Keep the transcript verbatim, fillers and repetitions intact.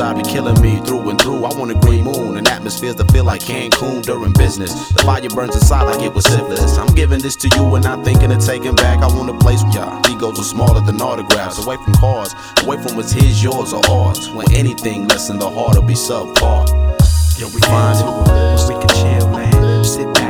outside be killing me through and through. I want a green moon and atmospheres that feel like Cancun during business. The fire burns inside like it was syphilis. I'm giving this to you and not thinking of taking back. I want a place where your egos are smaller than autographs. Away from cars, away from what's his, yours, or ours. When anything less than the heart will be subpar. Yo, we find it where we can chill, man. Sit back.